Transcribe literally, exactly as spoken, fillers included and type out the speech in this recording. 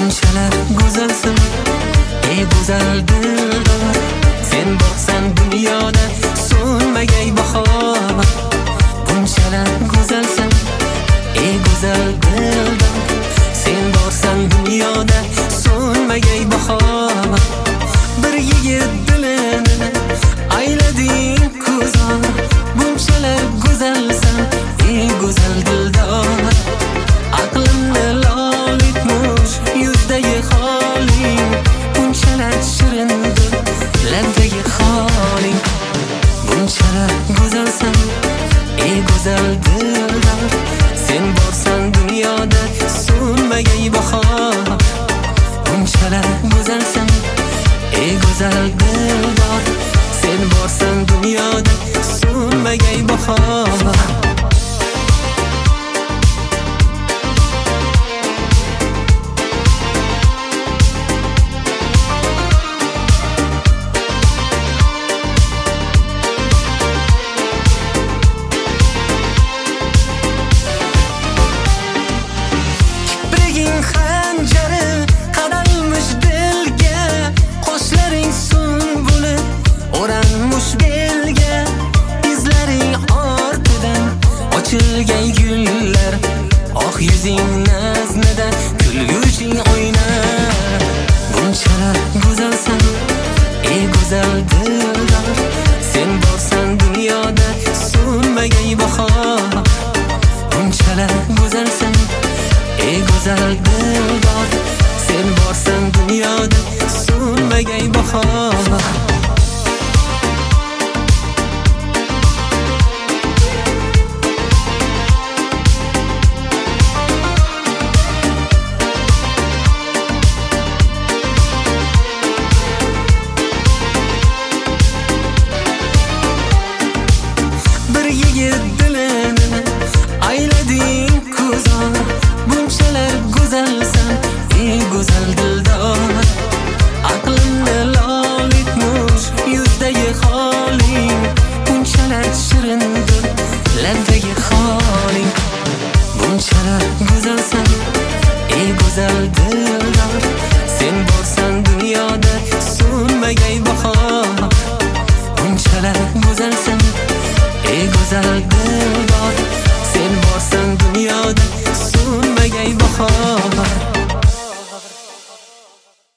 Bunchalar go'zalsan, ey go'zal dildor. Sen borsan dunyoda so'nmagay bahor. Bunchalar go'zalsan, ey go'zal dildor. Sen borsan dunyoda so'nmagay bahor. Bir yigit dilini aylading ko'zor. Bunchalar go'zalsan, ey go'zal dildor. Aqlimni lol etmuş yuzdagi holing. Bunchalar shirindir labdagi holing. Bunchalar go'zalsan, ey go'zal dildor. Sen borsan dunyoda so'nmagay bahor. Bunchalar go'zalsan, ey go'zal dildor. Sen borsan dunyoda so'nmagay bahor. Ochilgan gullar, oh yuzing naznida kulguching o'ynar. Bunchalar go'zalsan, ey go'zal dildor. Sen borsan dunyoda so'nmagay bahor. Bunchalar go'zalsan, ey go'zal dildor. Sen borsan dunyoda so'nmagay bahor. Dilini aylading ko'zor. Bunchalar go'zalsan, ey go'zal dildor. Aqlimni lol etmush yuzdagi holing. Bunchalar shirindir labdagi holing. Bunchalar go'zalsan, ey go'zal dildor. Sen borsan dunyoda so'nmagay bahor. Bunchalar go'zalsan, ey go'zal dildor. Sen borsan dunyoda so'nmagay bahor.